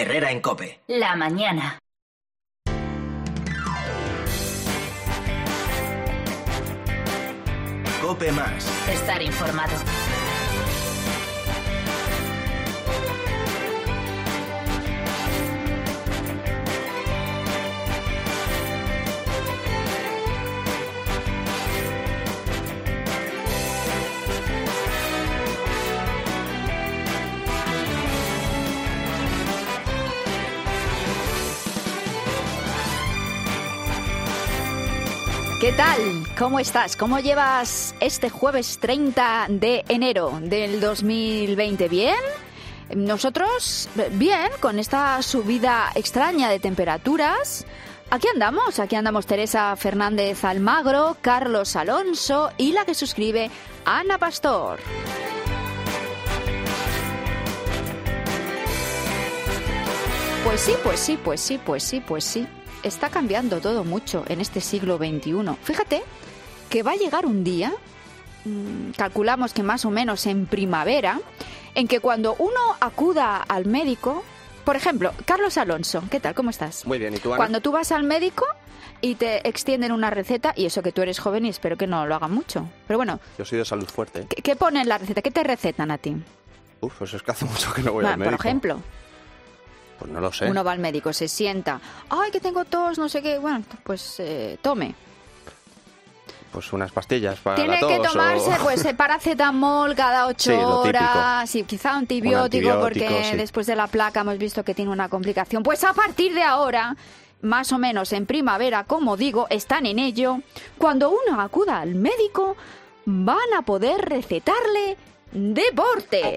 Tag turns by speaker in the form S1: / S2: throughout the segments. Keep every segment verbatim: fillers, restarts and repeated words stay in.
S1: Herrera en COPE.
S2: La mañana.
S1: COPE más.
S2: Estar informado.
S3: ¿Qué tal? ¿Cómo estás? ¿Cómo llevas este jueves treinta de enero del dos mil veinte? ¿Bien? Nosotros, bien, con esta subida extraña de temperaturas. Aquí andamos, aquí andamos Teresa Fernández Almagro, Carlos Alonso y la que suscribe, Ana Pastor. Pues sí, pues sí, pues sí, pues sí, pues sí. Está cambiando todo mucho en este siglo veintiuno. Fíjate que va a llegar un día, mmm, calculamos que más o menos en primavera, en que cuando uno acuda al médico, por ejemplo, Carlos Alonso, ¿qué tal? ¿Cómo estás?
S4: Muy bien, ¿y tú, Ana?
S3: Cuando tú vas al médico y te extienden una receta, y eso que tú eres joven y espero que no lo hagan mucho, pero bueno...
S4: Yo soy de salud fuerte. ¿eh?
S3: ¿Qué, qué pone en la receta? ¿Qué te recetan a ti?
S4: Uf, pues es que hace mucho que no voy
S3: bueno,
S4: al médico.
S3: Por ejemplo...
S4: Pues no lo sé.
S3: Uno va al médico, se sienta. Ay, que tengo tos, no sé qué. Bueno, pues eh, tome.
S4: Pues unas pastillas para
S3: Tiene
S4: la tos
S3: que tomarse
S4: o...
S3: pues paracetamol cada ocho
S4: sí, lo
S3: horas. Sí, quizá antibiótico,
S4: antibiótico
S3: porque
S4: sí.
S3: Después de la placa hemos visto que tiene una complicación. Pues a partir de ahora, más o menos en primavera, como digo, están en ello. Cuando uno acuda al médico, van a poder recetarle deporte.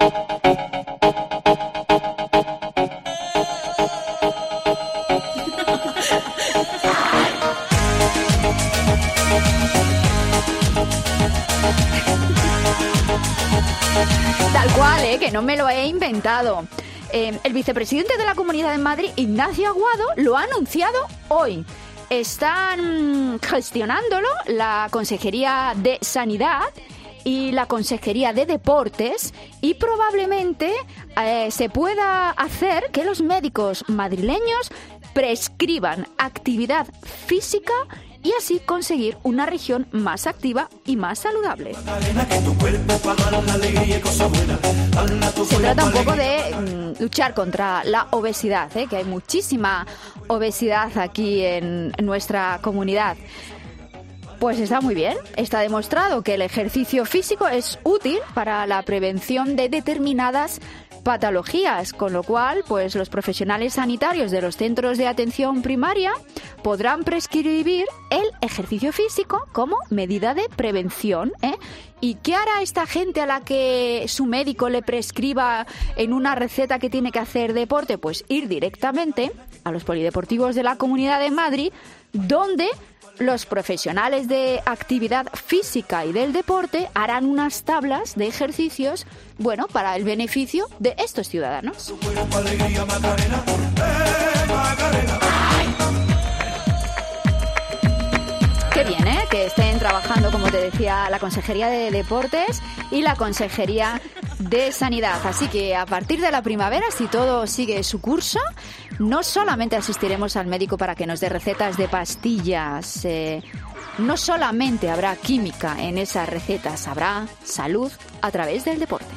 S3: Tal cual, ¿eh? Que no me lo he inventado. Eh, el vicepresidente de la Comunidad de Madrid, Ignacio Aguado, lo ha anunciado hoy. Están gestionándolo la Consejería de Sanidad y la Consejería de Deportes y probablemente eh, se pueda hacer que los médicos madrileños prescriban actividad física y así conseguir una región más activa y más saludable. Se trata un poco de mm, luchar contra la obesidad, ¿eh? Que hay muchísima obesidad aquí en nuestra comunidad. Pues está muy bien, está demostrado que el ejercicio físico es útil para la prevención de determinadas patologías, con lo cual pues los profesionales sanitarios de los centros de atención primaria podrán prescribir el ejercicio físico como medida de prevención, ¿eh? ¿Y qué hará esta gente a la que su médico le prescriba en una receta que tiene que hacer deporte? Pues ir directamente a los polideportivos de la Comunidad de Madrid, donde los profesionales de actividad física y del deporte harán unas tablas de ejercicios, bueno, para el beneficio de estos ciudadanos. Qué bien, ¿eh? Que estén trabajando, como te decía, la Consejería de Deportes y la Consejería de Sanidad. Así que a partir de la primavera, si todo sigue su curso, no solamente asistiremos al médico para que nos dé recetas de pastillas, eh, no solamente habrá química en esas recetas, habrá salud a través del deporte.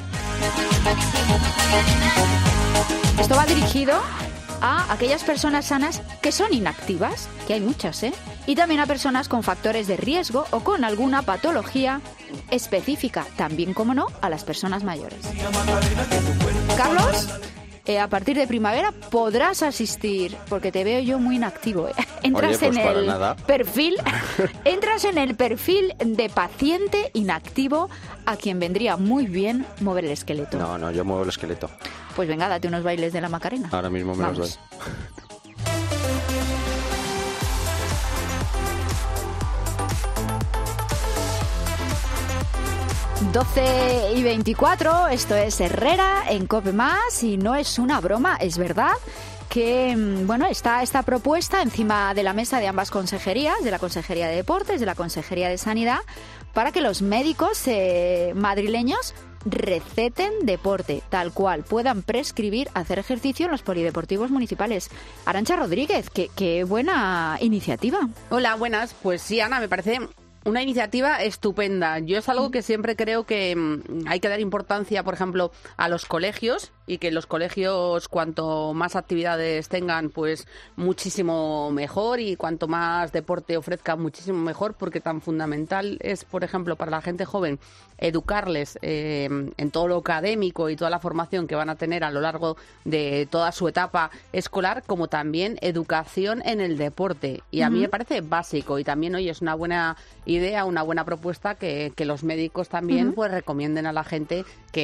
S3: Esto va dirigido a aquellas personas sanas que son inactivas, que hay muchas, ¿eh? Y también a personas con factores de riesgo o con alguna patología específica, también, como no, a las personas mayores. Carlos, eh, a partir de primavera podrás asistir, porque te veo yo muy inactivo, ¿eh? Entras
S4: Oye, pues
S3: en
S4: para
S3: el
S4: nada.
S3: perfil, entras en el perfil de paciente inactivo a quien vendría muy bien mover el esqueleto.
S4: No, no, yo muevo el esqueleto.
S3: Pues venga, date unos bailes de la Macarena.
S4: Ahora mismo me
S3: Vamos.
S4: los doy.
S3: doce y veinticuatro, esto es Herrera en COPE Más y no es una broma, es verdad que bueno, está esta propuesta encima de la mesa de ambas consejerías, de la Consejería de Deportes, de la Consejería de Sanidad, para que los médicos eh, madrileños receten deporte, tal cual puedan prescribir hacer ejercicio en los polideportivos municipales. Arantxa Rodríguez, qué, qué buena iniciativa.
S1: Hola, buenas. Pues sí, Ana, me parece una iniciativa estupenda. Yo es algo que siempre creo que mmm, hay que dar importancia, por ejemplo, a los colegios, y que los colegios, cuanto más actividades tengan, pues muchísimo mejor, y cuanto más deporte ofrezcan, muchísimo mejor, porque tan fundamental es, por ejemplo, para la gente joven, educarles eh, en todo lo académico y toda la formación que van a tener a lo largo de toda su etapa escolar, como también educación en el deporte. Y a uh-huh. mí me parece básico, y también hoy es una buena idea, una buena propuesta que, que los médicos también uh-huh. pues recomienden a la gente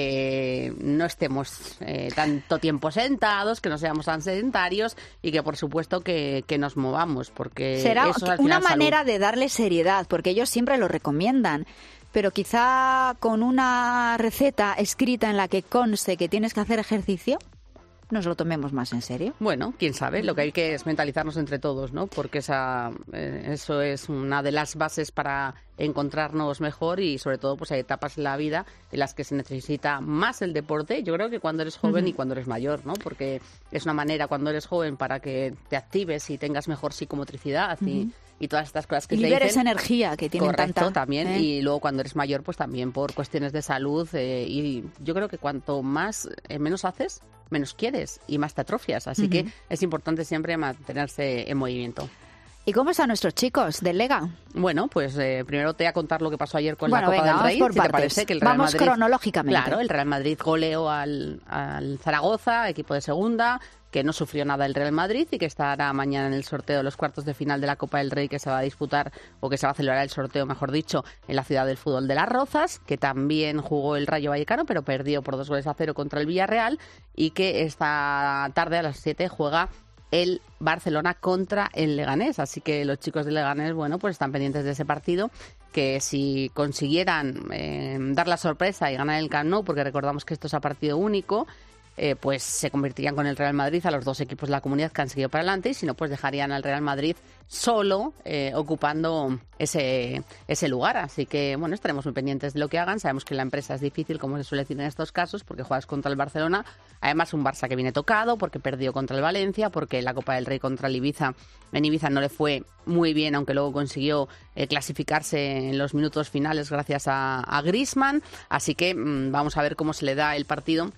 S1: que no estemos eh, tanto tiempo sentados, que no seamos tan sedentarios, y que por supuesto que, que nos movamos, porque
S3: será
S1: eso es al
S3: una
S1: final
S3: manera
S1: salud.
S3: De darle seriedad, porque ellos siempre lo recomiendan, pero quizá con una receta escrita en la que conste que tienes que hacer ejercicio, nos lo tomemos más en serio.
S1: Bueno, quién sabe, lo que hay que es mentalizarnos entre todos, ¿no? Porque esa, eh, eso es una de las bases para encontrarnos mejor, y sobre todo pues hay etapas en la vida en las que se necesita más el deporte. Yo creo que cuando eres joven uh-huh. y cuando eres mayor, ¿no? Porque es una manera cuando eres joven para que te actives y tengas mejor psicomotricidad uh-huh. y, y todas estas cosas que
S3: y
S1: te
S3: liberes
S1: dicen.
S3: energía que tienen
S1: Correcto,
S3: tanta.
S1: también.
S3: ¿eh?
S1: Y luego cuando eres mayor, pues también por cuestiones de salud. Eh, y yo creo que cuanto más eh, menos haces, menos quieres y más te atrofias. Así uh-huh. que es importante siempre mantenerse en movimiento.
S3: ¿Y cómo están nuestros chicos del Lega?
S1: Bueno, pues eh, primero te voy a contar lo que pasó ayer con
S3: bueno,
S1: la Copa
S3: venga,
S1: del Rey.
S3: Por
S1: si
S3: partes.
S1: te parece que el Real
S3: vamos
S1: Madrid,
S3: cronológicamente.
S1: Claro, el Real Madrid goleó al, al Zaragoza, equipo de segunda, que no sufrió nada el Real Madrid y que estará mañana en el sorteo de los cuartos de final de la Copa del Rey, que se va a disputar, o que se va a celebrar el sorteo, mejor dicho, en la ciudad del fútbol de Las Rozas, que también jugó el Rayo Vallecano, pero perdió por dos goles a cero contra el Villarreal, y que esta tarde a las siete juega el Barcelona contra el Leganés. Así que los chicos del Leganés, bueno, pues están pendientes de ese partido, que si consiguieran eh, dar la sorpresa y ganar el Camp Nou, porque recordamos que esto es a partido único, Eh, pues se convertirían con el Real Madrid a los dos equipos de la comunidad que han seguido para adelante, y si no, pues dejarían al Real Madrid solo eh, ocupando ese, ese lugar. Así que, bueno, estaremos muy pendientes de lo que hagan. Sabemos que la empresa es difícil, como se suele decir en estos casos, porque juegas contra el Barcelona. Además, un Barça que viene tocado, porque perdió contra el Valencia, porque la Copa del Rey contra el Ibiza, en Ibiza no le fue muy bien, aunque luego consiguió eh, clasificarse en los minutos finales gracias a, a Griezmann. Así que mmm, vamos a ver cómo se le da el partido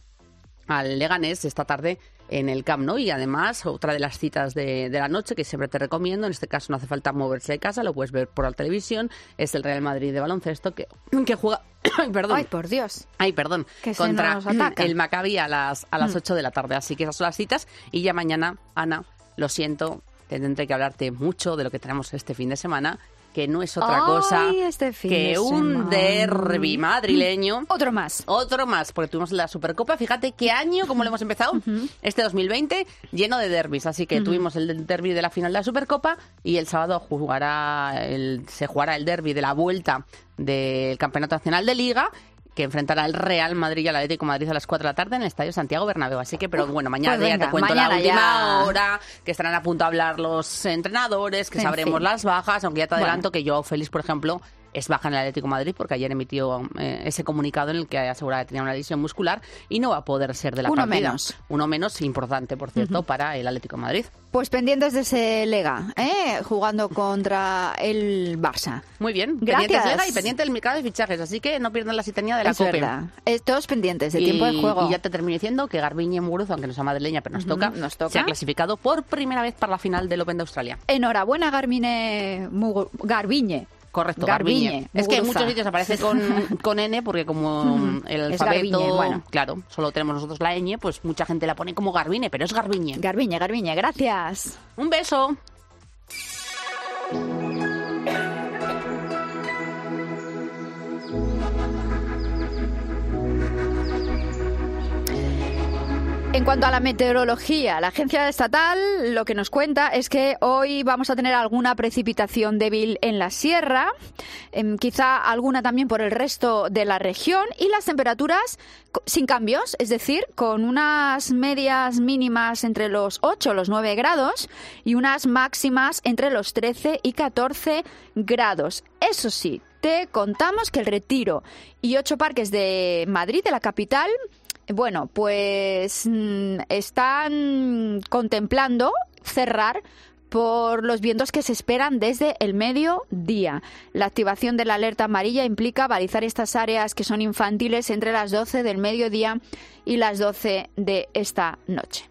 S1: al Leganés esta tarde en el Camp Nou. Y además, otra de las citas de, de la noche que siempre te recomiendo, en este caso no hace falta moverse de casa, lo puedes ver por la televisión, es el Real Madrid de baloncesto, que, que juega Ay, perdón.
S3: Ay, por Dios.
S1: Ay, perdón.
S3: Que se
S1: contra
S3: nos ataca.
S1: el Maccabi a las, a las
S3: Mm.
S1: ocho de la tarde. Así que esas son las citas. Y ya mañana, Ana, lo siento, tendré que hablarte mucho de lo que tenemos este fin de semana, que no es otra
S3: Ay,
S1: cosa
S3: este fin
S1: que
S3: de
S1: un
S3: semana.
S1: derbi madrileño.
S3: Otro más.
S1: Otro más, porque tuvimos la Supercopa. Fíjate qué año, cómo lo hemos empezado, uh-huh. este dos mil veinte, lleno de derbis. Así que uh-huh. tuvimos el derbi de la final de la Supercopa, y el sábado jugará el, se jugará el derbi de la vuelta del Campeonato Nacional de Liga, que enfrentará al Real Madrid y al Atlético de Madrid a las cuatro de la tarde en el Estadio Santiago Bernabéu. Así que, pero bueno, mañana
S3: pues
S1: ya
S3: venga,
S1: te cuento
S3: mañana
S1: la última
S3: ya.
S1: hora, que estarán a punto de hablar los entrenadores, que
S3: En
S1: sabremos
S3: fin.
S1: las bajas, aunque ya te adelanto
S3: Bueno.
S1: que Joao Félix, por ejemplo, es baja en el Atlético de Madrid, porque ayer emitió eh, ese comunicado en el que aseguraba que tenía una lesión muscular y no va a poder ser de la
S3: Uno
S1: partida.
S3: menos.
S1: Uno menos, importante, por cierto, uh-huh. para el Atlético de Madrid.
S3: Pues pendientes de ese Lega, ¿eh? Jugando contra el Barça.
S1: Muy bien,
S3: Gracias.
S1: pendientes Lega y pendiente del mercado de fichajes, así que no pierdan la sintonía de la
S3: Es
S1: COPE.
S3: verdad. Eh, todos pendientes de
S1: Y-
S3: tiempo de juego.
S1: Y ya te termino diciendo que Garbiñe Muguruza, aunque no sea madrileña, pero nos,
S3: Ujú,
S1: toca,
S3: nos toca.
S1: se ha clasificado por primera vez para la final del Open de Australia.
S3: Enhorabuena, Garmine Mugu- Garbiñe.
S1: Correcto,
S3: Garbiñe,
S1: Garbiñe. Es que en
S3: Muguruza.
S1: muchos sitios aparece con, con N, porque como
S3: Ujú.
S1: el
S3: Es
S1: alfabeto,
S3: Garbiñe, bueno.
S1: claro, solo tenemos nosotros la ñ, pues mucha gente la pone como Garbiñe, pero es Garbiñe.
S3: Garbiñe, Garbiñe, gracias.
S1: Un beso.
S3: En cuanto a la meteorología, la agencia estatal lo que nos cuenta es que hoy vamos a tener alguna precipitación débil en la sierra, em, quizá alguna también por el resto de la región, y las temperaturas co- sin cambios, es decir, con unas medias mínimas entre los ocho y los nueve grados y unas máximas entre los trece y catorce grados. Eso sí, te contamos que el Retiro y ocho parques de Madrid, de la capital, bueno, pues mmm, están contemplando cerrar por los vientos que se esperan desde el mediodía. La activación de la alerta amarilla implica balizar estas áreas que son infantiles entre las doce del mediodía y las doce de esta noche.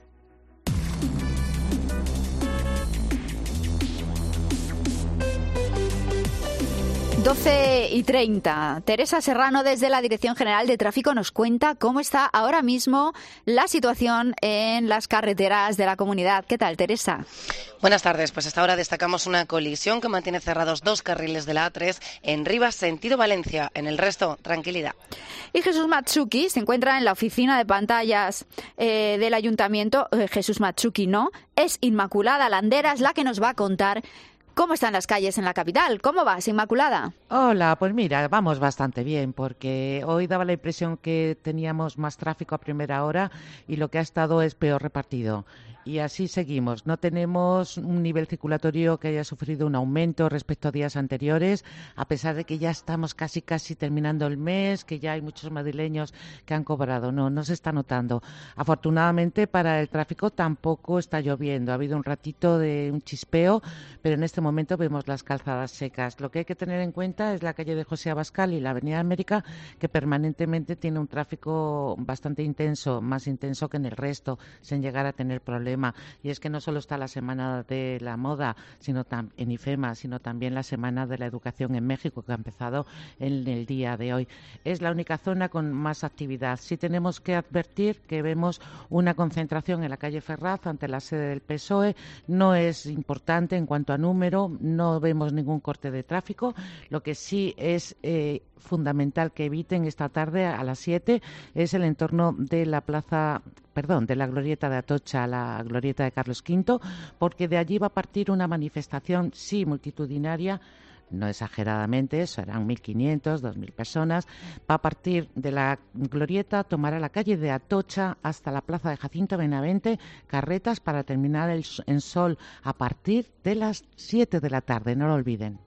S3: doce y treinta. Teresa Serrano, desde la Dirección General de Tráfico, nos cuenta cómo está ahora mismo la situación en las carreteras de la comunidad. ¿Qué tal, Teresa?
S5: Buenas tardes. Pues hasta ahora destacamos una colisión que mantiene cerrados dos carriles de la A tres en Rivas, sentido Valencia. En el resto, tranquilidad.
S3: Y Jesús Matsuki se encuentra en la oficina de pantallas eh, del Ayuntamiento. Eh, Jesús Matsuki no, es Inmaculada Landeras la que nos va a contar ¿cómo están las calles en la capital? ¿Cómo vas, Inmaculada?
S6: Hola, pues mira, vamos bastante bien, porque hoy daba la impresión que teníamos más tráfico a primera hora y lo que ha estado es peor repartido. Y así seguimos. No tenemos un nivel circulatorio que haya sufrido un aumento respecto a días anteriores, a pesar de que ya estamos casi casi terminando el mes, que ya hay muchos madrileños que han cobrado. No, no se está notando. Afortunadamente para el tráfico tampoco está lloviendo. Ha habido un ratito de un chispeo, pero en este momento vemos las calzadas secas. Lo que hay que tener en cuenta es la calle de José Abascal y la avenida América, que permanentemente tiene un tráfico bastante intenso, más intenso que en el resto, sin llegar a tener problemas. Y es que no solo está la Semana de la Moda sino tam- en IFEMA, sino también la Semana de la Educación en México, que ha empezado en el día de hoy. Es la única zona con más actividad. Sí tenemos que advertir que vemos una concentración en la calle Ferraz ante la sede del P S O E. No es importante en cuanto a número, no vemos ningún corte de tráfico. Lo que sí es eh, fundamental que eviten esta tarde a las siete es el entorno de la plaza, perdón, de la glorieta de Atocha a la glorieta de Carlos quinto, porque de allí va a partir una manifestación, sí, multitudinaria, no exageradamente, serán mil quinientas, dos mil personas. Va a partir de la glorieta, tomará la calle de Atocha hasta la plaza de Jacinto Benavente, carretas para terminar el, en Sol a partir de las siete de la tarde, no lo olviden.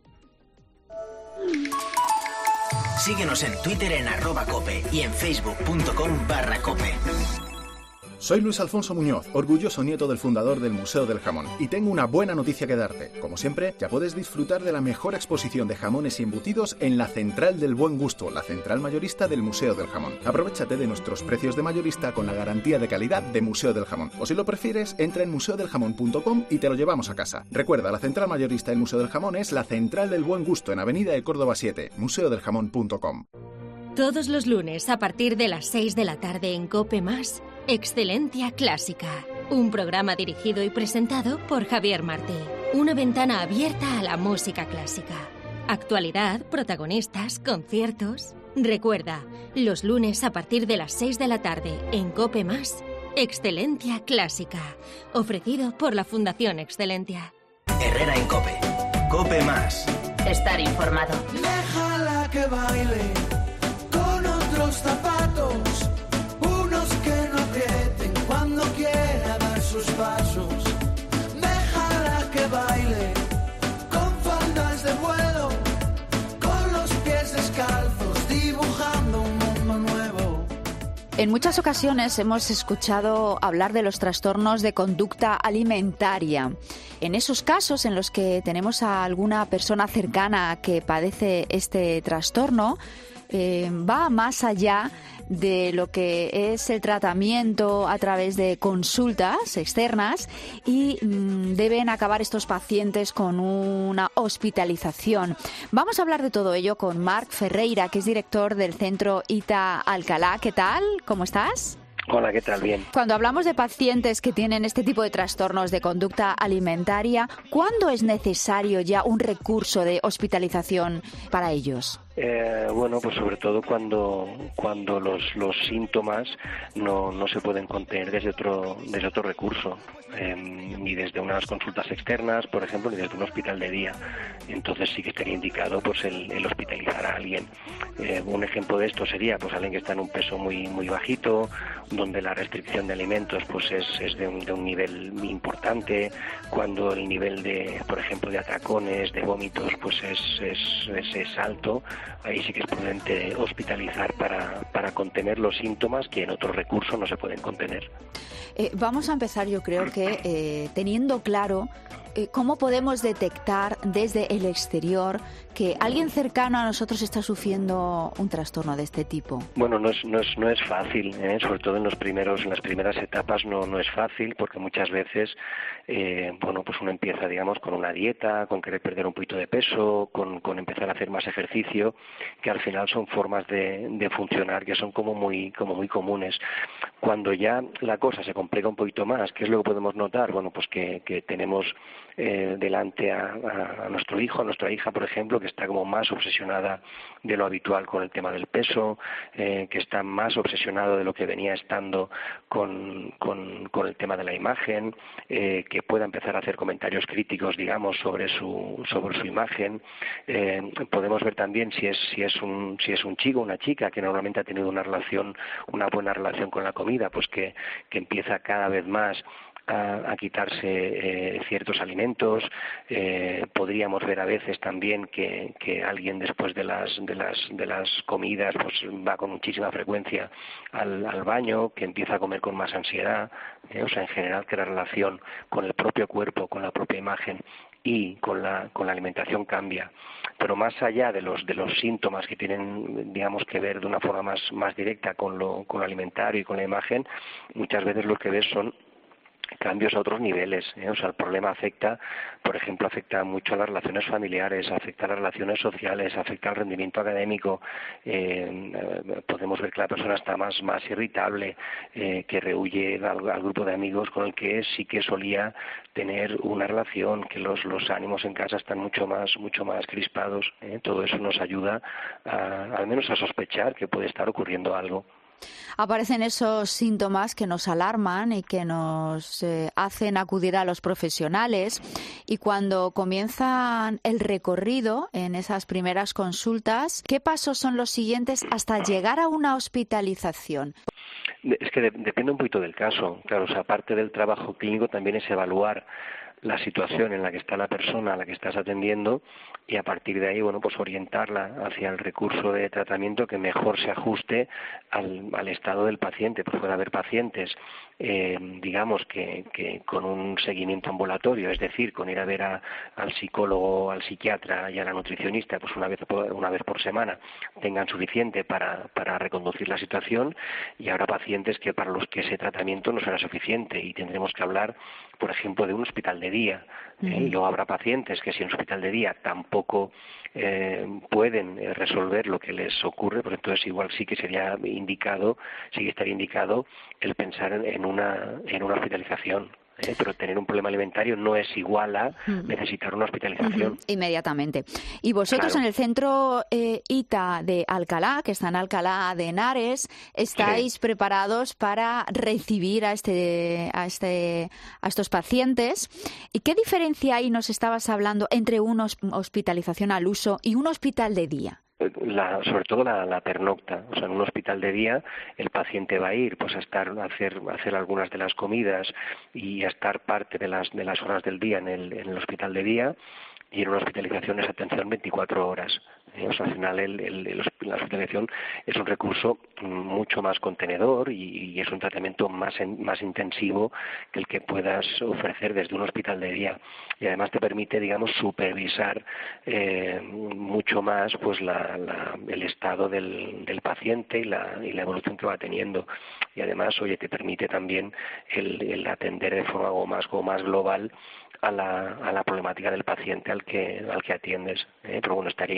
S7: Síguenos en Twitter en arroba cope y en facebook.com barra cope.
S8: Soy Luis Alfonso Muñoz, orgulloso nieto del fundador del Museo del Jamón, y tengo una buena noticia que darte. Como siempre, ya puedes disfrutar de la mejor exposición de jamones y embutidos en la Central del Buen Gusto, la central mayorista del Museo del Jamón. Aprovéchate de nuestros precios de mayorista con la garantía de calidad de Museo del Jamón. O si lo prefieres, entra en museo del jamón punto com y te lo llevamos a casa. Recuerda, la central mayorista del Museo del Jamón es la Central del Buen Gusto en Avenida de Córdoba siete, museo del jamón punto com.
S9: Todos los lunes a partir de las seis de la tarde en COPE Más, Excelencia Clásica. Un programa dirigido y presentado por Javier Martí. Una ventana abierta a la música clásica. Actualidad, protagonistas, conciertos. Recuerda, los lunes a partir de las seis de la tarde en COPE Más, Excelencia Clásica. Ofrecido por la Fundación Excelentia.
S7: Herrera en COPE. COPE Más.
S2: Estar informado.
S10: Déjala que baile con otros zapatos, unos que no aprieten cuando quiera dar sus pasos. Déjala que baile con faldas de vuelo, con los pies descalzos, dibujando un mundo nuevo.
S3: En muchas ocasiones hemos escuchado hablar de los trastornos de conducta alimentaria. En esos casos en los que tenemos a alguna persona cercana que padece este trastorno, eh, va más allá de lo que es el tratamiento a través de consultas externas y mmm, deben acabar estos pacientes con una hospitalización. Vamos a hablar de todo ello con Marc Ferreira, que es director del Centro Ita Alcalá. ¿Qué tal? ¿Cómo estás?
S11: Hola, ¿qué tal? Bien.
S3: Cuando hablamos de pacientes que tienen este tipo de trastornos de conducta alimentaria, ¿cuándo es necesario ya un recurso de hospitalización para ellos?
S11: Eh, bueno, pues sobre todo cuando cuando los, los síntomas no, no se pueden contener desde otro desde otro recurso, eh, ni desde unas consultas externas, por ejemplo, ni desde un hospital de día. Entonces sí que estaría indicado pues el, el hospitalizar a alguien. Eh, un ejemplo de esto sería pues alguien que está en un peso muy muy bajito, donde la restricción de alimentos pues es, es de, un, de un nivel muy importante, cuando el nivel de, por ejemplo, de atracones, de vómitos, pues es, es, es, es alto. Ahí sí que es prudente hospitalizar para, para contener los síntomas que en otros recursos no se pueden contener.
S3: Eh, vamos a empezar, yo creo que eh, teniendo claro eh, cómo podemos detectar desde el exterior que alguien cercano a nosotros está sufriendo un trastorno de este tipo.
S11: Bueno, no es, no es, no es fácil, ¿eh? Sobre todo en los primeros, en las primeras etapas no, no es fácil, porque muchas veces, eh, bueno, pues uno empieza, digamos, con una dieta, con querer perder un poquito de peso, con, con empezar a hacer más ejercicio, que al final son formas de, de funcionar que son como muy, como muy comunes. Cuando ya la cosa se complica un poquito más, ¿qué es lo que podemos notar? Bueno, pues que, que tenemos eh, delante a, a, a nuestro hijo, a nuestra hija, por ejemplo, que está como más obsesionada de lo habitual con el tema del peso, eh, que está más obsesionado de lo que venía estando con, con, con el tema de la imagen, eh, que pueda empezar a hacer comentarios críticos, digamos, sobre su sobre su imagen. Eh, podemos ver también si es si es un si es un chico, una chica que normalmente ha tenido una relación, una buena relación con la comida, pues que, que empieza cada vez más a, a quitarse eh, ciertos alimentos. Eh, podríamos ver a veces también que, que alguien después de las de las de las comidas pues va con muchísima frecuencia al, al baño, que empieza a comer con más ansiedad, eh, o sea, en general que la relación con el propio cuerpo, con la propia imagen y con la con la alimentación cambia. Pero más allá de los de los síntomas que tienen, digamos, que ver de una forma más más directa con lo con lo alimentario y con la imagen, muchas veces lo que ves son cambios a otros niveles, ¿eh? O sea, el problema afecta, por ejemplo, afecta mucho a las relaciones familiares, afecta a las relaciones sociales, afecta al rendimiento académico. Eh, podemos ver que la persona está más más irritable, eh, que rehuye al, al grupo de amigos con el que sí que solía tener una relación, que los los ánimos en casa están mucho más mucho más crispados, ¿eh? Todo eso nos ayuda a, al menos a sospechar que puede estar ocurriendo algo.
S3: Aparecen esos síntomas que nos alarman y que nos eh, hacen acudir a los profesionales, y cuando comienzan el recorrido en esas primeras consultas, ¿qué pasos son los siguientes hasta llegar a una hospitalización?
S11: Es que de, depende un poquito del caso. Claro, o sea, aparte del trabajo clínico también es evaluar la situación en la que está la persona a la que estás atendiendo y a partir de ahí, bueno, pues orientarla hacia el recurso de tratamiento que mejor se ajuste al, al estado del paciente. Pues puede haber pacientes, eh, digamos, que, que con un seguimiento ambulatorio, es decir, con ir a ver a, al psicólogo, al psiquiatra y a la nutricionista, pues una vez por, una vez por semana, tengan suficiente para, para reconducir la situación, y habrá pacientes que para los que ese tratamiento no será suficiente y tendremos que hablar, por ejemplo, de un hospital de día. ¿eh? Uh-huh. Y luego habrá pacientes que si en un hospital de día tampoco eh, pueden eh, resolver lo que les ocurre, pues entonces igual sí que sería indicado, sí que estaría indicado el pensar en, en una en una hospitalización. ¿Eh? Pero tener un problema alimentario no es igual a necesitar una hospitalización.
S3: Uh-huh. Inmediatamente. Y vosotros, claro, en el centro eh, I T A de Alcalá, que está en Alcalá de Henares, estáis sí. preparados para recibir a este a este a estos pacientes. ¿Y qué diferencia hay, nos estabas hablando, entre una hospitalización al uso y un hospital de día?
S11: La, sobre todo la, la pernocta. O sea, en un hospital de día el paciente va a ir pues a estar a hacer a hacer algunas de las comidas y a estar parte de las de las horas del día en el en el hospital de día, y en una hospitalización es atención veinticuatro horas. Eh, o sea, al final el, el, el, la hospitalización es un recurso mucho más contenedor y, y es un tratamiento más en, más intensivo que el que puedas ofrecer desde un hospital de día, y además te permite, digamos, supervisar eh, mucho más pues la, la, el estado del, del paciente y la, y la evolución que va teniendo, y además, oye, te permite también el, el atender de forma algo más, algo más global a la, a la problemática del paciente al que al que atiendes, ¿eh? Pero bueno, estaría indicado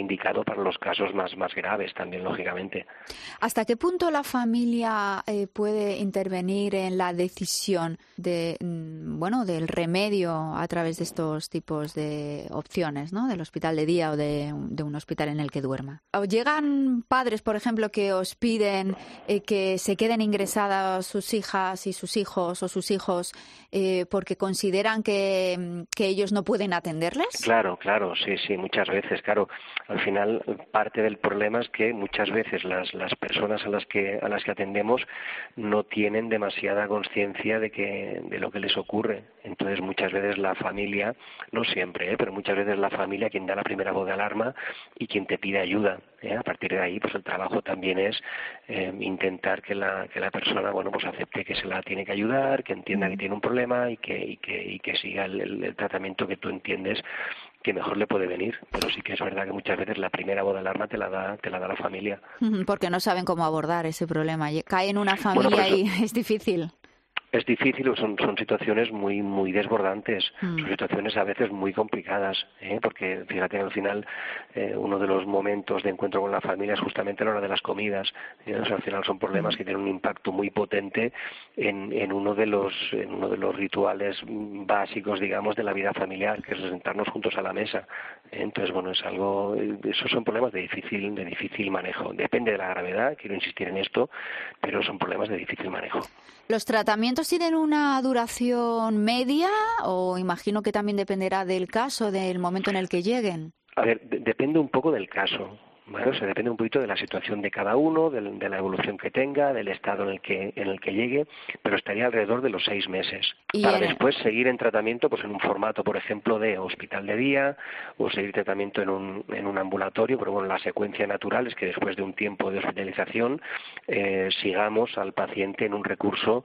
S11: todo para los casos más, más graves también, lógicamente.
S3: ¿Hasta qué punto la familia eh, puede intervenir en la decisión de, bueno, del remedio a través de estos tipos de opciones, ¿no? Del hospital de día o de, de un hospital en el que duerma? ¿O llegan padres, por ejemplo, que os piden eh, que se queden ingresadas sus hijas y sus hijos o sus hijos eh, porque consideran que, que ellos no pueden atenderles?
S11: Claro, claro, sí, sí, muchas veces, claro. Al final, parte del problema es que muchas veces las, las personas a las que a las que atendemos no tienen demasiada conciencia de que de lo que les ocurre. Entonces, muchas veces la familia, no siempre, ¿eh? pero muchas veces la familia quien da la primera voz de alarma y quien te pide ayuda. ¿eh? A partir de ahí, pues el trabajo también es eh, intentar que la que la persona, bueno, pues acepte que se la tiene que ayudar, que entienda que tiene un problema y que y que y que siga el, el, el tratamiento que tú entiendes que mejor le puede venir. Pero sí que es verdad que muchas veces la primera voz de alarma te la da te la da la familia.
S3: Porque no saben cómo abordar ese problema. Cae en una familia bueno, pues, y es difícil.
S11: Es difícil, son, son situaciones muy muy desbordantes, mm. son situaciones a veces muy complicadas, ¿eh? porque fíjate que al final eh, uno de los momentos de encuentro con la familia es justamente la hora de las comidas, ¿eh? O sea, al final son problemas mm. que tienen un impacto muy potente en, en uno de los en uno de los rituales básicos, digamos, de la vida familiar, que es sentarnos juntos a la mesa. ¿eh? Entonces, bueno, es algo, esos son problemas de difícil de difícil manejo. Depende de la gravedad, quiero insistir en esto, pero son problemas de difícil manejo.
S3: ¿Los tratamientos tienen una duración media o imagino que también dependerá del caso, del momento en el que lleguen?
S11: A ver, de- depende un poco del caso. Bueno, o sea, depende un poquito de la situación de cada uno, de, de la evolución que tenga, del estado en el que en el que llegue, pero estaría alrededor de los seis meses. Para en... después seguir en tratamiento, pues en un formato, por ejemplo, de hospital de día, o seguir tratamiento en un en un ambulatorio, pero bueno, la secuencia natural es que después de un tiempo de hospitalización eh, sigamos al paciente en un recurso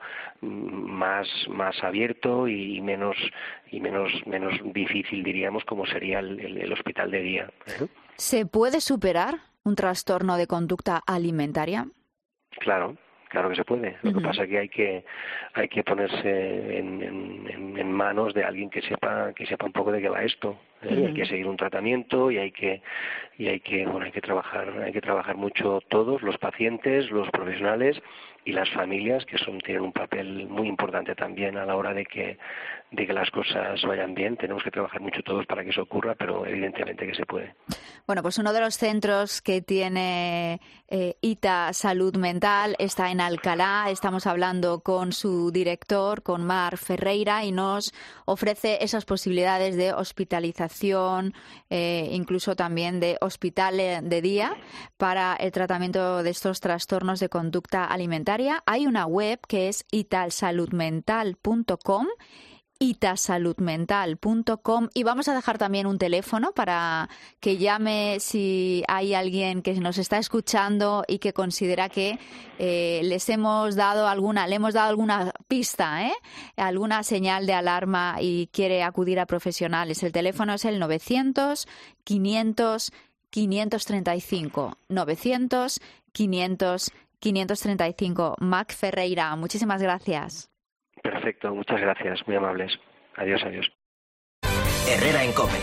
S11: más más abierto y menos y menos menos difícil, diríamos, como sería el, el, el hospital de día. ¿eh?
S3: ¿Se puede superar un trastorno de conducta alimentaria?
S11: Claro, claro que se puede. Lo
S3: Uh-huh.
S11: que pasa es que hay que hay que ponerse en, en, en manos de alguien que sepa que sepa un poco de qué va esto. ¿eh?
S3: Uh-huh.
S11: Hay que seguir un tratamiento y hay que y hay que bueno hay que trabajar hay que trabajar mucho todos, los pacientes, los profesionales y las familias, que son tienen un papel muy importante también a la hora de que de que las cosas vayan bien. Tenemos que trabajar mucho todos para que eso ocurra, pero evidentemente que se puede.
S3: Bueno, pues uno de los centros que tiene eh, I T A Salud Mental está en Alcalá. Estamos hablando con su director, con Mar Ferreira, y nos ofrece esas posibilidades de hospitalización, eh, incluso también de hospital de día para el tratamiento de estos trastornos de conducta alimentaria. Hay una web que es italsaludmental punto com. itasaludmental punto com, y vamos a dejar también un teléfono para que llame si hay alguien que nos está escuchando y que considera que eh, les hemos dado alguna, le hemos dado alguna pista, ¿eh? alguna señal de alarma y quiere acudir a profesionales. El teléfono es el novecientos quinientos quinientos treinta y cinco, novecientos quinientos quinientos treinta y cinco. Mac Ferreira, muchísimas gracias.
S11: Perfecto, muchas gracias, muy amables. Adiós, adiós.
S7: Herrera en COPE.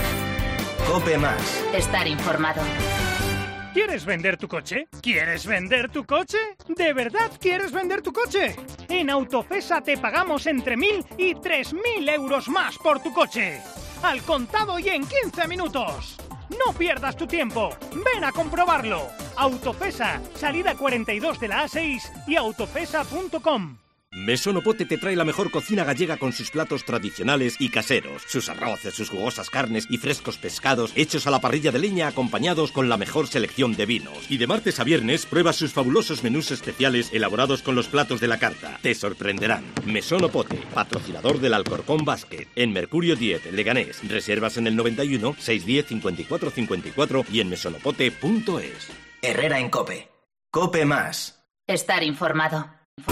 S7: COPE más.
S2: Estar informado.
S12: ¿Quieres vender tu coche? ¿Quieres vender tu coche? ¿De verdad quieres vender tu coche? En Autofesa te pagamos entre mil y tres mil euros más por tu coche. Al contado y en quince minutos. No pierdas tu tiempo. Ven a comprobarlo. Autofesa, salida cuarenta y dos de la A seis y autofesa punto com.
S13: Mesón Pote te trae la mejor cocina gallega con sus platos tradicionales y caseros, sus arroces, sus jugosas carnes y frescos pescados hechos a la parrilla de leña acompañados con la mejor selección de vinos. Y de martes a viernes prueba sus fabulosos menús especiales elaborados con los platos de la carta. Te sorprenderán. Mesón Pote, patrocinador del Alcorcón Básquet, en Mercurio diez, Leganés. Reservas en el noventa y uno, seiscientos diez, cincuenta y cuatro cincuenta y cuatro y en mesonopote punto es.
S7: Herrera en COPE. COPE más.
S2: Estar informado.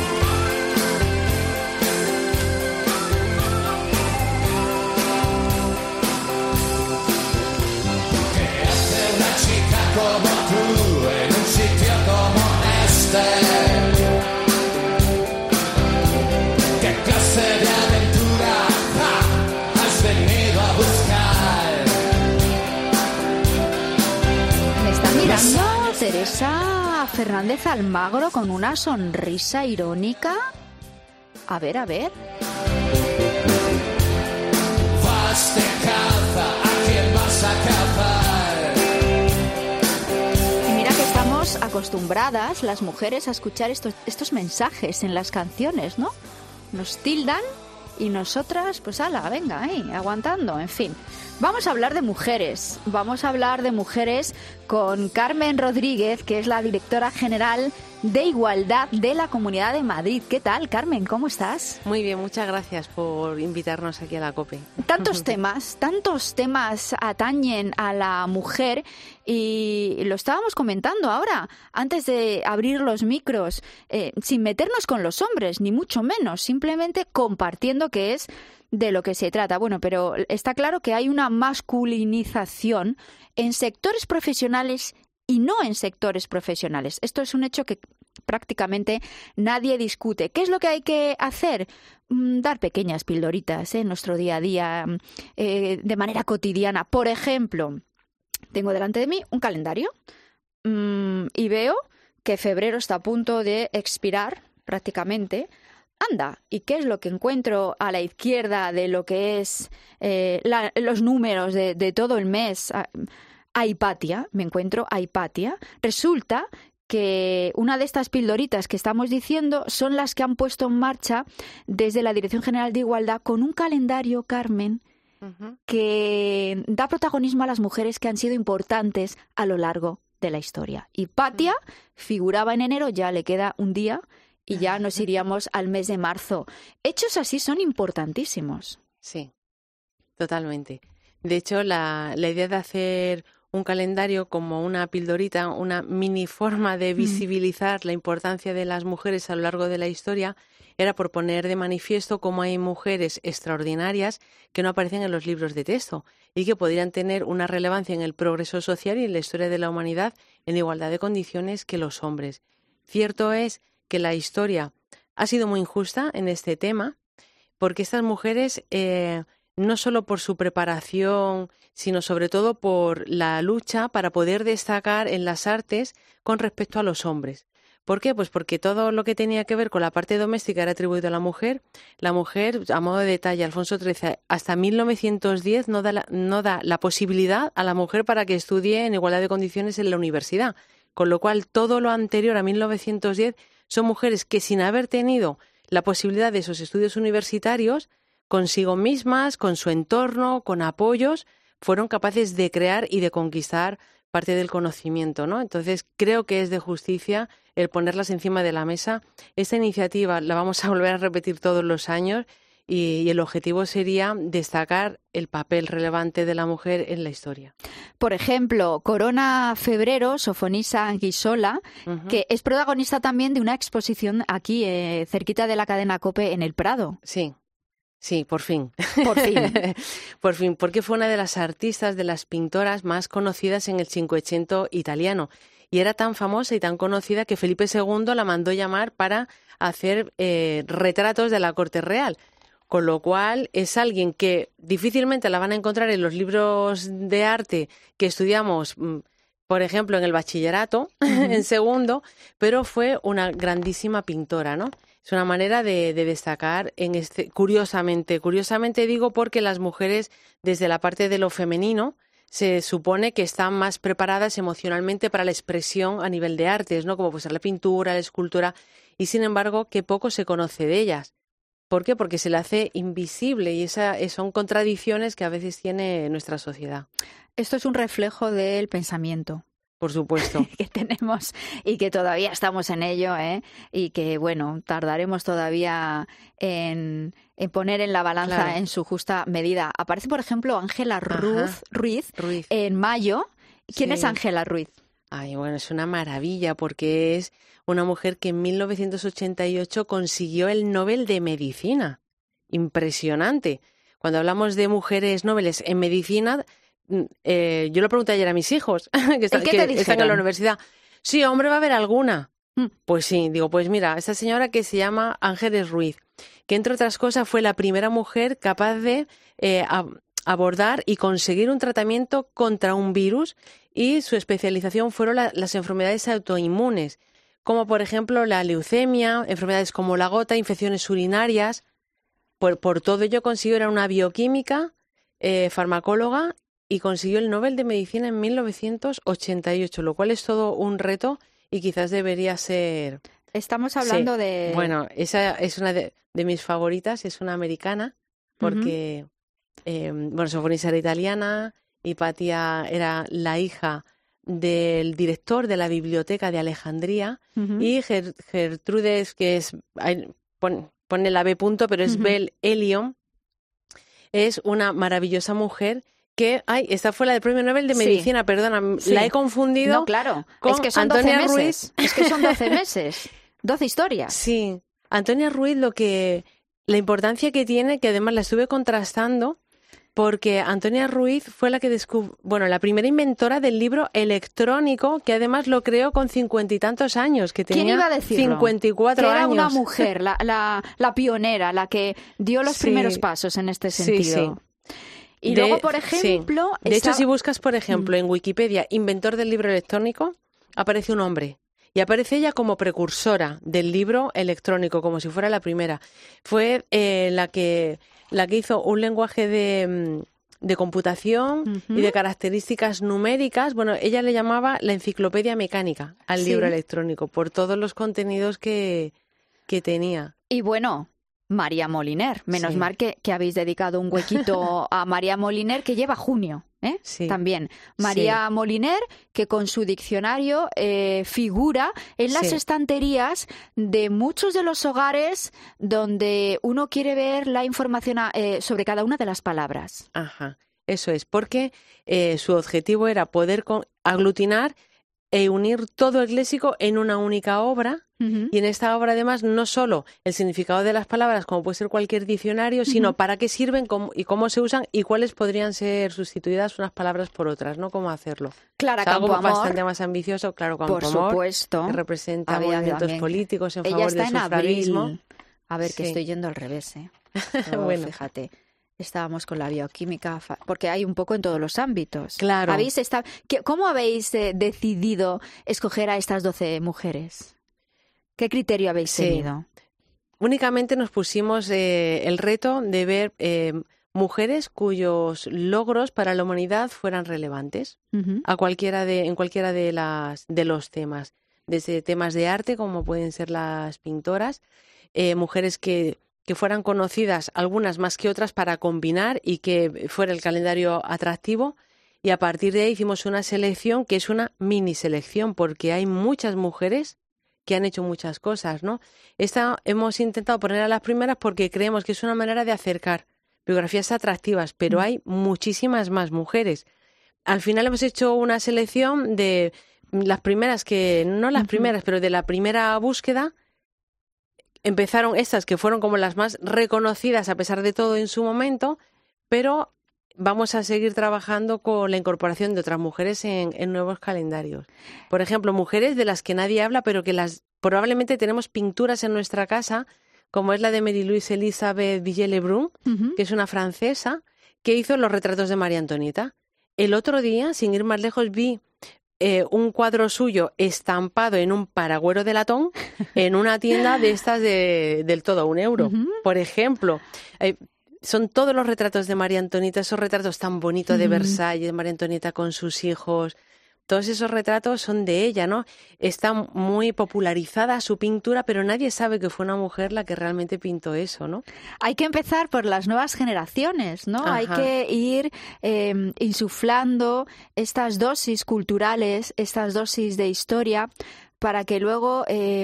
S10: Como tú en un sitio como este. ¿Qué clase de aventura ja, has venido a buscar?
S3: Fernández Almagro con una sonrisa irónica. A ver, a ver.
S10: Vas de caza, ¿a quién vas a cazar?
S3: Y mira que estamos acostumbradas las mujeres a escuchar estos, estos mensajes en las canciones, ¿no? Nos tildan y nosotras, pues ala, venga, ahí, aguantando, en fin. Vamos a hablar de mujeres, vamos a hablar de mujeres con Carmen Rodríguez, que es la directora general de Igualdad de la Comunidad de Madrid. ¿Qué tal, Carmen? ¿Cómo estás?
S14: Muy bien, muchas gracias por invitarnos aquí a la COPE.
S3: Tantos temas, tantos temas atañen a la mujer y lo estábamos comentando ahora, antes de abrir los micros, eh, sin meternos con los hombres, ni mucho menos, simplemente compartiendo que es de lo que se trata. Bueno, pero está claro que hay una masculinización en sectores profesionales y no en sectores profesionales. Esto es un hecho que prácticamente nadie discute. ¿Qué es lo que hay que hacer? Mm, dar pequeñas pildoritas ¿eh? en nuestro día a día, eh, de manera cotidiana. Por ejemplo, tengo delante de mí un calendario mm, y veo que febrero está a punto de expirar prácticamente. Anda, ¿y qué es lo que encuentro a la izquierda de lo que es eh, la, los números de, de todo el mes? A Hipatia, me encuentro a Hipatia. Resulta que una de estas pildoritas que estamos diciendo son las que han puesto en marcha desde la Dirección General de Igualdad con un calendario, Carmen, uh-huh. que da protagonismo a las mujeres que han sido importantes a lo largo de la historia. Hipatia uh-huh. figuraba en enero, ya le queda un día y ya nos iríamos al mes de marzo. Hechos así son importantísimos.
S14: Sí, totalmente. De hecho, la, la idea de hacer un calendario como una pildorita, una mini forma de visibilizar mm. la importancia de las mujeres a lo largo de la historia, era por poner de manifiesto cómo hay mujeres extraordinarias que no aparecen en los libros de texto y que podrían tener una relevancia en el progreso social y en la historia de la humanidad en igualdad de condiciones que los hombres. Cierto es que la historia ha sido muy injusta en este tema, porque estas mujeres, eh, no solo por su preparación, sino sobre todo por la lucha para poder destacar en las artes con respecto a los hombres. ¿Por qué? Pues porque todo lo que tenía que ver con la parte doméstica era atribuido a la mujer. La mujer, a modo de detalle, Alfonso trece, hasta mil novecientos diez no da la, no da la posibilidad a la mujer para que estudie en igualdad de condiciones en la universidad. Con lo cual, todo lo anterior a mil novecientos diez son mujeres que, sin haber tenido la posibilidad de esos estudios universitarios, consigo mismas, con su entorno, con apoyos, fueron capaces de crear y de conquistar parte del conocimiento, ¿no? Entonces, creo que es de justicia el ponerlas encima de la mesa. Esta iniciativa la vamos a volver a repetir todos los años y, y el objetivo sería destacar el papel relevante de la mujer en la historia.
S3: Por ejemplo, Corona Febrero, Sofonisa Anguissola, uh-huh. que es protagonista también de una exposición aquí, eh, cerquita de la cadena COPE, en el Prado.
S14: Sí. Sí, por fin.
S3: Por fin.
S14: Por fin, porque fue una de las artistas, de las pintoras más conocidas en el Cinquecento italiano. Y era tan famosa y tan conocida que Felipe segundo la mandó llamar para hacer eh, retratos de la corte real. Con lo cual es alguien que difícilmente la van a encontrar en los libros de arte que estudiamos, por ejemplo, en el bachillerato, uh-huh. en segundo, pero fue una grandísima pintora, ¿no? Es una manera de, de destacar en este, curiosamente, curiosamente digo porque las mujeres desde la parte de lo femenino se supone que están más preparadas emocionalmente para la expresión a nivel de artes, ¿no? Como puede ser la pintura, la escultura, y sin embargo que poco se conoce de ellas. ¿Por qué? Porque se le hace invisible y esa, son contradicciones que a veces tiene nuestra sociedad.
S3: Esto es un reflejo del pensamiento.
S14: Por supuesto.
S3: que tenemos y que todavía estamos en ello, ¿eh? Y que, bueno, tardaremos todavía en, en poner en la balanza claro. en su justa medida. Aparece, por ejemplo, Ángela Ruiz, Ruiz, Ruiz en mayo. ¿Quién sí. es Ángela Ruiz?
S14: Ay, bueno, es una maravilla porque es una mujer que en mil novecientos ochenta y ocho consiguió el Nobel de Medicina. Impresionante. Cuando hablamos de mujeres nobles en medicina... Eh, yo lo pregunté ayer a mis hijos, que, están, que están en la universidad. Sí, hombre, va a haber alguna. Mm. Pues sí, digo, pues mira, esta señora que se llama Ángeles Ruiz, que entre otras cosas fue la primera mujer capaz de eh, a, abordar y conseguir un tratamiento contra un virus y su especialización fueron la, las enfermedades autoinmunes. como por ejemplo la leucemia, enfermedades como la gota, infecciones urinarias. Por, por todo ello consiguió, era una bioquímica, eh, farmacóloga, y consiguió el Nobel de Medicina en mil novecientos ochenta y ocho, lo cual es todo un reto y quizás debería ser...
S3: Estamos hablando
S14: sí.
S3: de...
S14: Bueno, esa es una de, de mis favoritas, es una americana, porque, uh-huh. eh, bueno, Sofonisca era italiana, Hipatia era la hija del director de la biblioteca de Alejandría, uh-huh. y Ger, Gertrudes, que es... Pon, pone la B punto, pero es uh-huh. Bell Elion, es una maravillosa mujer que, ay, esta fue la del Premio Nobel de Medicina, sí. perdona, sí. la he confundido.
S3: No, claro,
S14: con
S3: es que son
S14: Antonia
S3: doce
S14: Ruiz.
S3: meses. Es que son doce meses, doce historias.
S14: Sí, Antonia Ruiz, lo que, la importancia que tiene, que además la estuve contrastando, porque Antonia Ruiz fue la que descubrió, bueno, la primera inventora del libro electrónico, que además lo creó con cincuenta y tantos años, que tenía
S3: ¿Quién iba a decirlo?
S14: cincuenta y cuatro
S3: que era
S14: años.
S3: Una mujer, la, la, la pionera, la que dio los
S14: sí.
S3: primeros pasos en este sentido.
S14: Sí, sí.
S3: Y
S14: de,
S3: luego, por ejemplo...
S14: Sí. De
S3: está...
S14: hecho, si buscas, por ejemplo, en Wikipedia, inventor del libro electrónico, aparece un hombre. Y aparece ella como precursora del libro electrónico, como si fuera la primera. Fue eh, la que la que hizo un lenguaje de, de computación uh-huh. y de características numéricas. Bueno, ella le llamaba la enciclopedia mecánica al sí. libro electrónico, por todos los contenidos que, que tenía.
S3: Y bueno... María Moliner. Menos sí. mal que, que habéis dedicado un huequito a María Moliner, que lleva junio, ¿eh?
S14: Sí.
S3: También. María sí. Moliner, que con su diccionario eh, figura en las sí. estanterías de muchos de los hogares donde uno quiere ver la información eh, sobre cada una de las palabras.
S14: Ajá, eso es, porque eh, su objetivo era poder con- aglutinar e unir todo el léxico en una única obra. Uh-huh. Y en esta obra, además, no solo el significado de las palabras, como puede ser cualquier diccionario, uh-huh. sino para qué sirven cómo, y cómo se usan y cuáles podrían ser sustituidas unas palabras por otras, ¿no? Cómo hacerlo.
S3: Clara
S14: o sea, algo
S3: Campoamor,
S14: bastante más ambicioso, claro,
S3: por
S14: Campoamor,
S3: supuesto,
S14: que representa
S3: había
S14: movimientos
S3: también.
S14: políticos en
S3: Ella
S14: favor
S3: está
S14: del
S3: en
S14: sufragismo.
S3: Abril. A ver,
S14: sí.
S3: que estoy yendo al revés, ¿eh? Pero,
S14: bueno.
S3: Fíjate. Estábamos con la bioquímica, porque hay un poco en todos los ámbitos.
S14: Claro.
S3: ¿Habéis estado... ¿Cómo habéis eh, decidido escoger a estas doce mujeres? ¿Qué criterio habéis
S14: sí.
S3: tenido?
S14: Únicamente nos pusimos eh, el reto de ver eh, mujeres cuyos logros para la humanidad fueran relevantes uh-huh. a cualquiera de, en cualquiera de, las, de los temas. Desde temas de arte, como pueden ser las pintoras, eh, mujeres que... que fueran conocidas, algunas más que otras, para combinar y que fuera el calendario atractivo. Y a partir de ahí hicimos una selección que es una mini selección, porque hay muchas mujeres que han hecho muchas cosas, ¿no? Esta hemos intentado poner a las primeras porque creemos que es una manera de acercar biografías atractivas, pero mm. hay muchísimas más mujeres. Al final hemos hecho una selección de las primeras que, no las uh-huh. primeras, pero de la primera búsqueda. Empezaron estas que fueron como las más reconocidas a pesar de todo en su momento, pero vamos a seguir trabajando con la incorporación de otras mujeres en, en nuevos calendarios. Por ejemplo, mujeres de las que nadie habla, pero que las probablemente tenemos pinturas en nuestra casa, como es la de Marie-Louise Elisabeth Villiers-Lebrun, uh-huh. que es una francesa, que hizo los retratos de María Antonieta. El otro día, sin ir más lejos, vi Eh, un cuadro suyo estampado en un paragüero de latón en una tienda de estas de, del todo a un euro. Uh-huh. Por ejemplo, eh, son todos los retratos de María Antonieta, esos retratos tan bonitos uh-huh. de Versalles, de María Antonieta con sus hijos. Todos esos retratos son de ella, ¿no? Está muy popularizada su pintura, pero nadie sabe que fue una mujer la que realmente pintó eso, ¿no?
S3: Hay que empezar por las nuevas generaciones, ¿no? Ajá. Hay que ir eh, insuflando estas dosis culturales, estas dosis de historia, para que luego eh,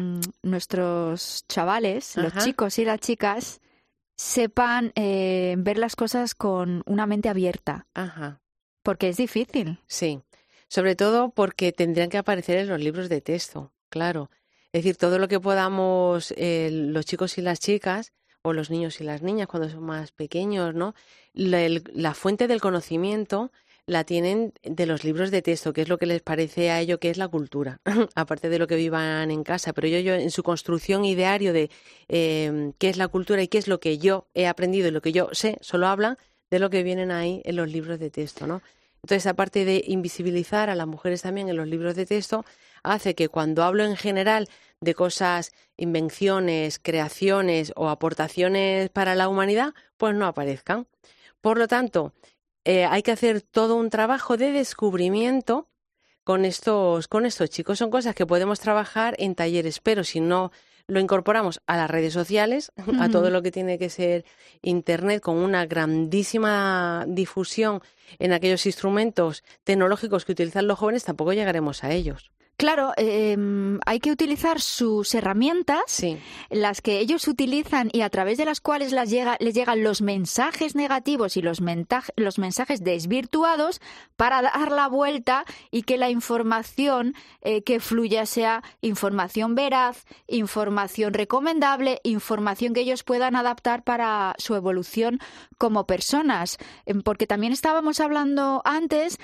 S3: nuestros chavales, Ajá. los chicos y las chicas, sepan eh, ver las cosas con una mente abierta.
S14: Ajá.
S3: Porque es difícil.
S14: Sí. Sobre todo porque tendrían que aparecer en los libros de texto, claro. Es decir, todo lo que podamos, eh, los chicos y las chicas, o los niños y las niñas cuando son más pequeños, ¿no? La, el, la fuente del conocimiento la tienen de los libros de texto, que es lo que les parece a ellos que es la cultura, aparte de lo que vivan en casa. Pero yo, yo en su construcción ideario de eh, qué es la cultura y qué es lo que yo he aprendido y lo que yo sé, solo hablan de lo que vienen ahí en los libros de texto, ¿no? Entonces, aparte de invisibilizar a las mujeres también en los libros de texto, hace que cuando hablo en general de cosas, invenciones, creaciones o aportaciones para la humanidad, pues no aparezcan. Por lo tanto, eh, hay que hacer todo un trabajo de descubrimiento con estos, con estos chicos. Son cosas que podemos trabajar en talleres, pero si no lo incorporamos a las redes sociales, uh-huh. a todo lo que tiene que ser Internet, con una grandísima difusión en aquellos instrumentos tecnológicos que utilizan los jóvenes, tampoco llegaremos a ellos.
S3: Claro, eh, hay que utilizar sus herramientas,
S14: sí.
S3: las que ellos utilizan y a través de las cuales las llega, les llegan los mensajes negativos y los, mentaj- los mensajes desvirtuados para dar la vuelta y que la información eh, que fluya sea información veraz, información recomendable, información que ellos puedan adaptar para su evolución como personas. Eh, porque también estábamos hablando antes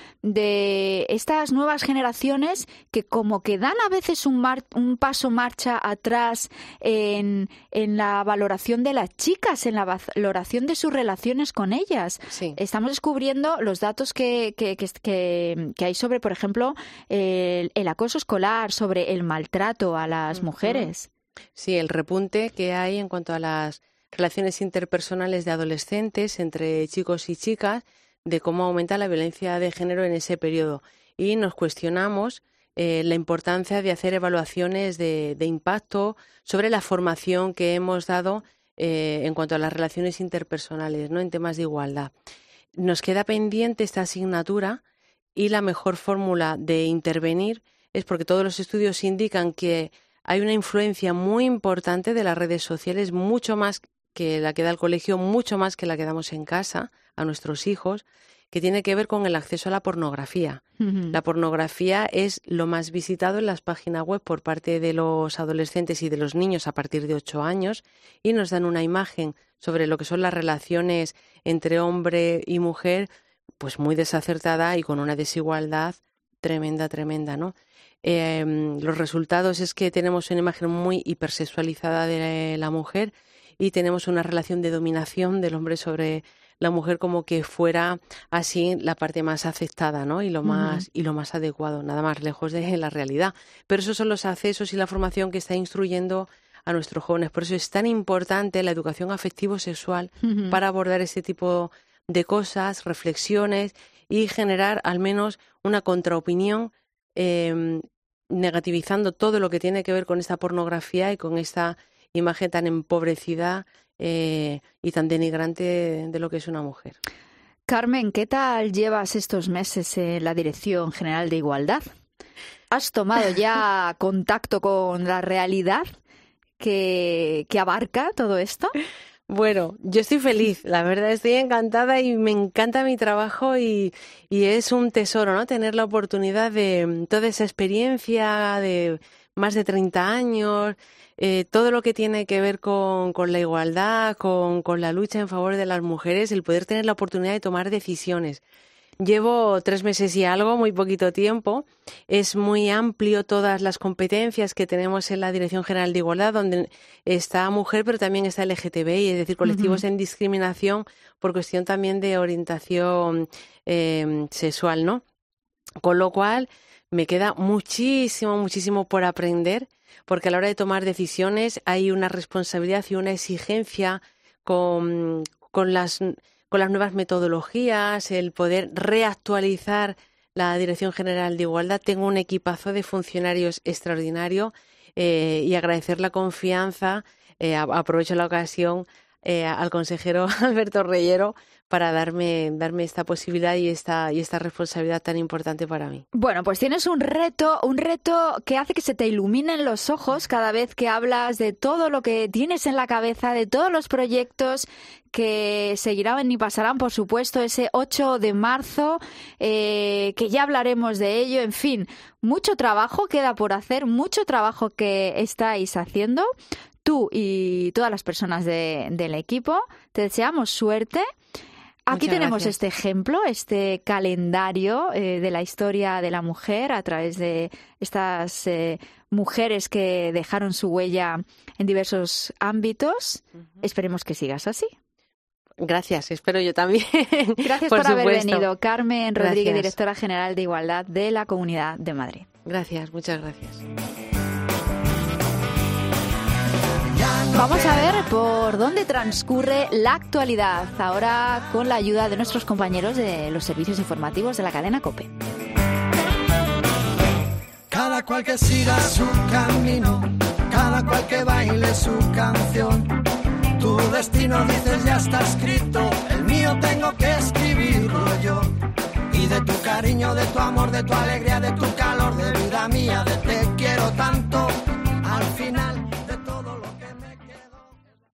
S3: de estas nuevas generaciones que como que dan a veces un, mar, un paso marcha atrás en, en la valoración de las chicas, en la valoración de sus relaciones con ellas.
S14: Sí.
S3: Estamos descubriendo los datos que, que, que, que, que hay sobre, por ejemplo, el, el acoso escolar, sobre el maltrato a las uh-huh. mujeres.
S14: Sí, el repunte que hay en cuanto a las relaciones interpersonales de adolescentes entre chicos y chicas, de cómo aumenta la violencia de género en ese periodo. Y nos cuestionamos Eh, la importancia de hacer evaluaciones de, de impacto sobre la formación que hemos dado eh, en cuanto a las relaciones interpersonales, ¿no? En temas de igualdad. Nos queda pendiente esta asignatura y la mejor fórmula de intervenir es porque todos los estudios indican que hay una influencia muy importante de las redes sociales, mucho más que la que da el colegio, mucho más que la que damos en casa a nuestros hijos, que tiene que ver con el acceso a la pornografía. Uh-huh. La pornografía es lo más visitado en las páginas web por parte de los adolescentes y de los niños a partir de ocho años y nos dan una imagen sobre lo que son las relaciones entre hombre y mujer pues muy desacertada y con una desigualdad tremenda, tremenda, ¿no? Eh, los resultados es que tenemos una imagen muy hipersexualizada de la mujer y tenemos una relación de dominación del hombre sobre la mujer como que fuera así la parte más aceptada, ¿no? Y lo más uh-huh. y lo más adecuado, nada más lejos de la realidad. Pero esos son los accesos y la formación que está instruyendo a nuestros jóvenes. Por eso es tan importante la educación afectivo-sexual uh-huh. para abordar este tipo de cosas, reflexiones y generar al menos una contraopinión eh, negativizando todo lo que tiene que ver con esta pornografía y con esta imagen tan empobrecida Eh, y tan denigrante de, de lo que es una mujer.
S3: Carmen, ¿qué tal llevas estos meses en la Dirección General de Igualdad? ¿Has tomado ya contacto con la realidad que, que abarca todo esto?
S14: Bueno, yo estoy feliz, la verdad estoy encantada y me encanta mi trabajo y, y es un tesoro, ¿no? Tener la oportunidad de toda esa experiencia de más de treinta años, Eh, todo lo que tiene que ver con, con la igualdad, con, con la lucha en favor de las mujeres, el poder tener la oportunidad de tomar decisiones. Llevo tres meses y algo, muy poquito tiempo. Es muy amplio todas las competencias que tenemos en la Dirección General de Igualdad, donde está mujer, pero también está L G T B I, es decir, colectivos uh-huh. en discriminación por cuestión también de orientación eh, sexual, ¿no? Con lo cual, me queda muchísimo, muchísimo por aprender, porque a la hora de tomar decisiones hay una responsabilidad y una exigencia con, con, las, con las nuevas metodologías, el poder reactualizar la Dirección General de Igualdad. Tengo un equipazo de funcionarios extraordinario eh, y agradecer la confianza. Eh, aprovecho la ocasión eh, al consejero Alberto Reyero para darme, darme esta posibilidad y esta, y esta responsabilidad tan importante para mí.
S3: Bueno, pues tienes un reto, un reto que hace que se te iluminen los ojos cada vez que hablas de todo lo que tienes en la cabeza, de todos los proyectos que seguirán y pasarán, por supuesto, ese ocho de marzo, eh, que ya hablaremos de ello. En fin, mucho trabajo queda por hacer, mucho trabajo que estáis haciendo, tú y todas las personas de, del equipo. Te deseamos suerte. Aquí
S14: Muchas
S3: tenemos
S14: gracias.
S3: este ejemplo, este calendario eh, de la historia de la mujer a través de estas eh, mujeres que dejaron su huella en diversos ámbitos. Uh-huh. Esperemos que sigas así.
S14: Gracias, espero yo también.
S3: Gracias por,
S14: por
S3: haber
S14: supuesto.
S3: venido. Carmen Rodríguez,
S14: Gracias.
S3: directora general de Igualdad de la Comunidad de Madrid.
S14: Gracias, muchas gracias.
S3: Vamos a ver por dónde transcurre la actualidad, ahora con la ayuda de nuestros compañeros de los servicios informativos de la cadena COPE.
S10: Cada cual que siga su camino, cada cual que baile su canción. Tu destino, dices, ya está escrito, el mío tengo que escribirlo yo. Y de tu cariño, de tu amor, de tu alegría, de tu calor, de vida mía, de te quiero tanto,